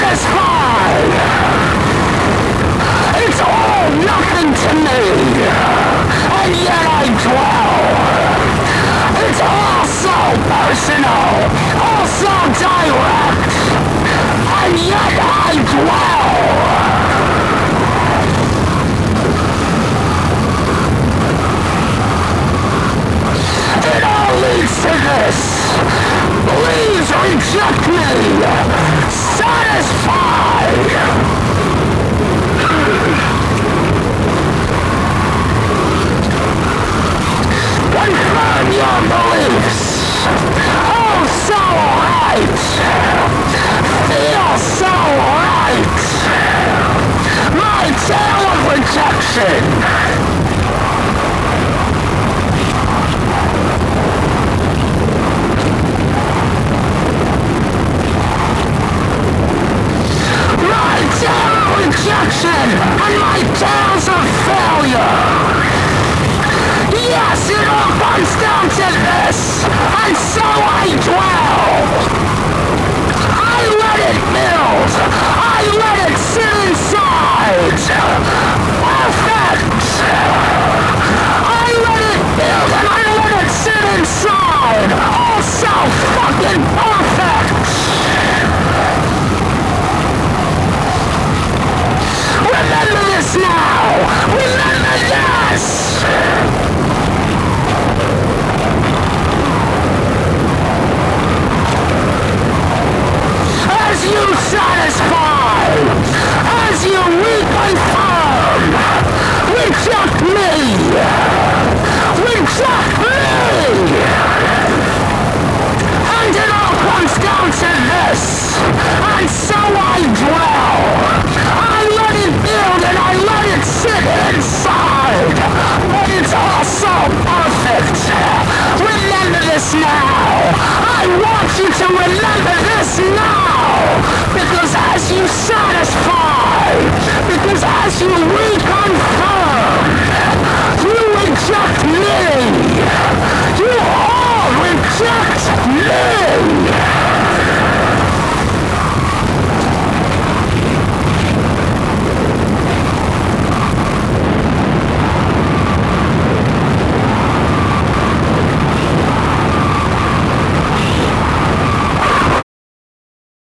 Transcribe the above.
satisfied. It's all nothing to me, and yet I dwell. It's all so personal, all so direct, and yet I dwell. It all leads to this. Please reject me. Satisfied. Confirm your beliefs. Oh, so right. Feel so right. My tale of rejection. Rejection and my tales of failure. Yes, it all comes down to this, and so I dwell.